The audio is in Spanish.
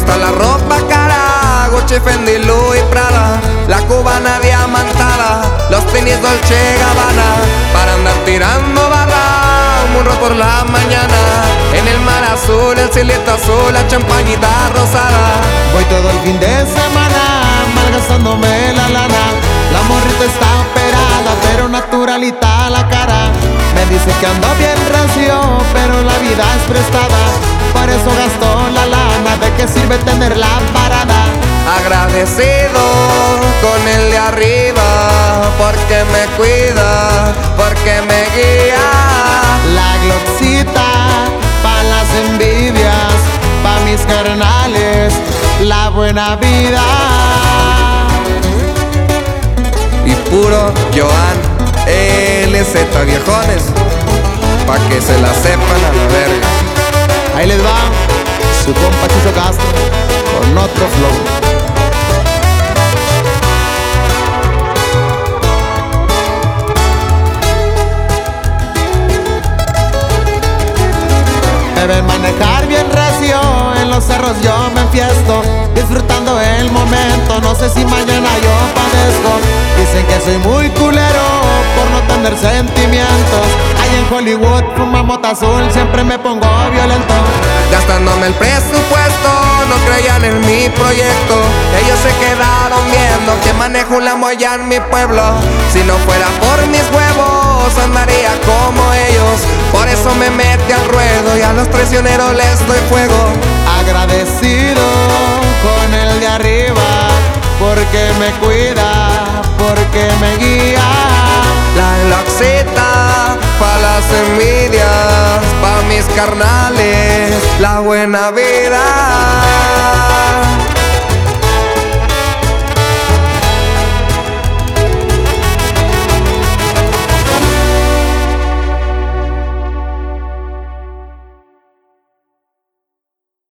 gusta la ropa cara, Gucci, Fendi, Louis, Prada, la cubana diamantada, los tenis Dolce Gabbana, para andar tirando barra, un burro por la mañana, en el mar azul, el cielito azul, la champañita rosada. Voy todo el fin de semana malgastándome la lana. La morrita está operada, pero naturalita la cara. Me dice que ando bien recio, pero la vida es prestada. Por eso gasto la lana, ¿de qué sirve tenerla parada? Agradecido con el de arriba, porque me cuida, porque me guía. La glocksita pa' las envidias, pa' mis carnales, la buena vida. Y puro Joan LZ, viejones, pa' que se la sepan a la verga. Ahí les va su compa Chucho Castro con otro flow. Me ven manejar bien recio, en los cerros yo me enfiesto, disfrutando el momento, no sé si mañana yo padezco. Dicen que soy muy culero por no tener sentimientos. Ahí en Hollywood fuma mota azul, siempre me pongo violento. Gastándome el presupuesto, no creían en mi proyecto. Ellos se quedaron viendo que manejo un Lambo allá en mi pueblo. Si no fuera por mis huevos, andaría como ellos. Por eso me mete al ruedo y a los traicioneros les doy fuego. Agradecido con el de arriba, porque me cuida, porque me guía. La glocksita pa' las envidias, pa' mis carnales, la buena vida.